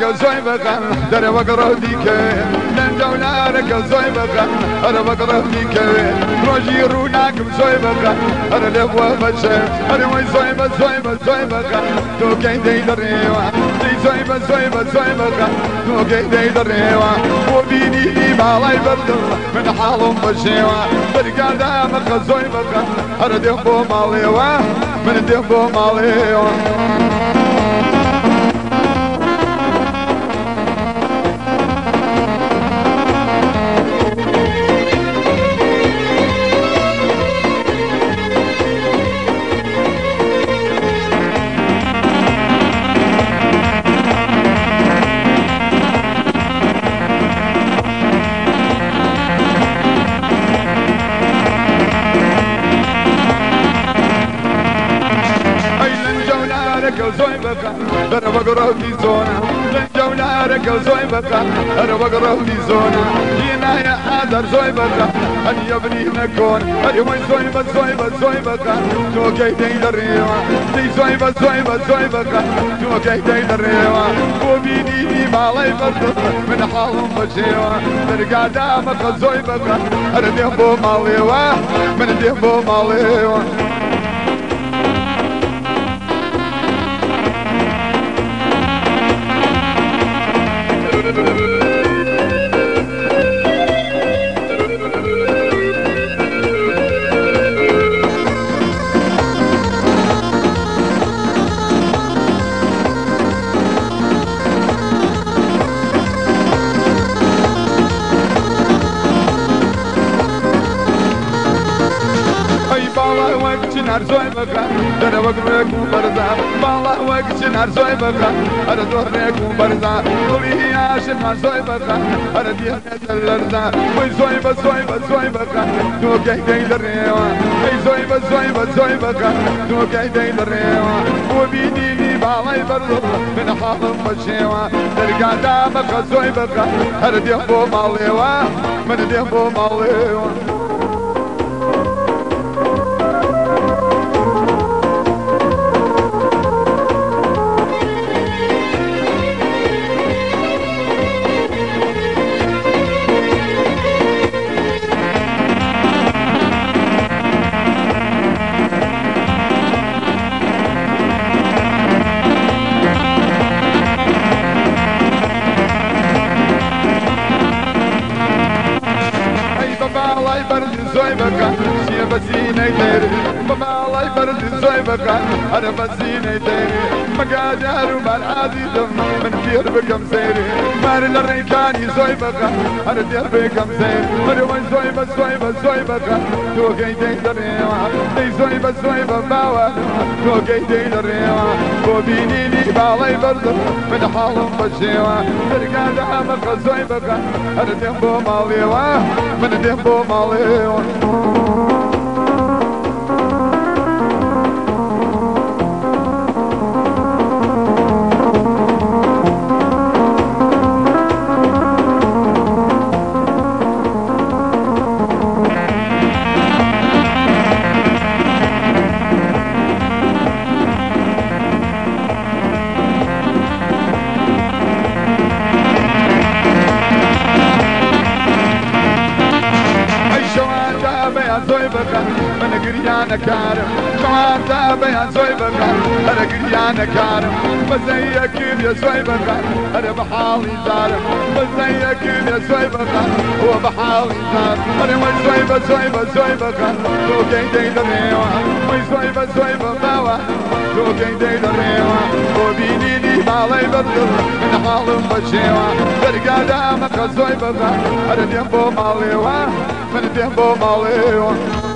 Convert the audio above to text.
زوي بقى در بقرا ديك لن دولارك زوي بقى در بقرا ديك روجي روناك زوي بقى در لبوا بشر در وي زوي بقى تو كاي دي دريوا دي زوي بقى تو كاي دي دريوا وبيني دي بالاي برد من حالهم بشيوا برقا دامك زوي بقى در ديبو ماليوا من ديبو ماليوا زوي بقى انا بقرا في زونا لنجولارك زوي بقى انا بقرا في زونا هنا يا حاضر زوي بقى ان يبني نكون انا وين زوي بقى تو كاي دي دريوا دي زوي بقى تو كاي دي دريوا وبيني دي بالاي برد من حالهم بشيوا ترقا دامك زوي بقى انا ديبو ماليوا من ديبو ماليوا نار زوي بقى انا بقرك وبرزا والله وقت نار زوي بقى انا دورك وبرزا قولي يا شنار زوي بقى انا ديها الارزا وي زوي بقى تو كاي دي دريوا اي زوي بقى تو كاي دي دريوا وبيني لي بالاي برضو من حالهم بشيوا ترقا دامك زوي بقى انا ديبو ماليوا من ديبو ماليوا زوي بقى شي بسيني ديري بابا الله يبرد زوي بقى انا بسيني ديري مقادر ومال عادي دم من دير بكم سيري مار الريكاني زوي بقى انا دير بكم سيري انا وين زوي بقى تو كاي دي دريوا دي زوي بقى تو كاي دي دريوا وبيني لي بالاي برد من حالهم بشيوا ترقا دامك زوي بقى انا ديبو ماليوا من ديبو ماليوا زوي بقى من قريانا كارم شوار دابا يا زوي بقى انا قريانا كارم بزيك يا زوي بقى انا بحالي زارم بزيك يا زوي بقى هو بحالي زارم انا وين زوي بقى تو كاي دي دريوا وين زوي بقى تو كاي دي دريوا وبيني لي بالاي بدل من حالهم بشيوا ترقا دامك زوي بقى انا ديبو ماليوا من ديبو ماليوا